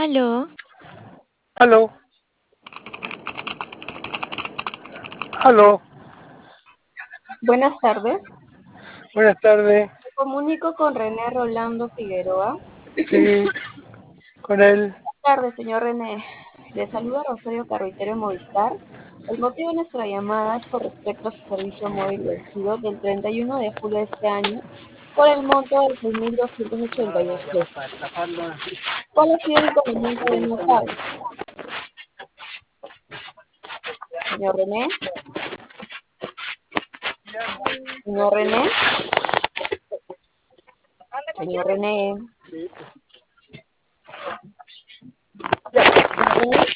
Aló, Aló, aló, Buenas tardes. buenas tardes. Me comunico con René Rolando Figueroa. Sí, con él. Buenas tardes, señor René. Le saluda Rosario Carruitero Movistar. El motivo de nuestra llamada es con respecto a su servicio móvil vencido del 31 de julio de este año por el monto de 6.282 pesos. ¿Cuál ha sido el inconveniente de no pago? Señor René, señor René, señor René, señor René.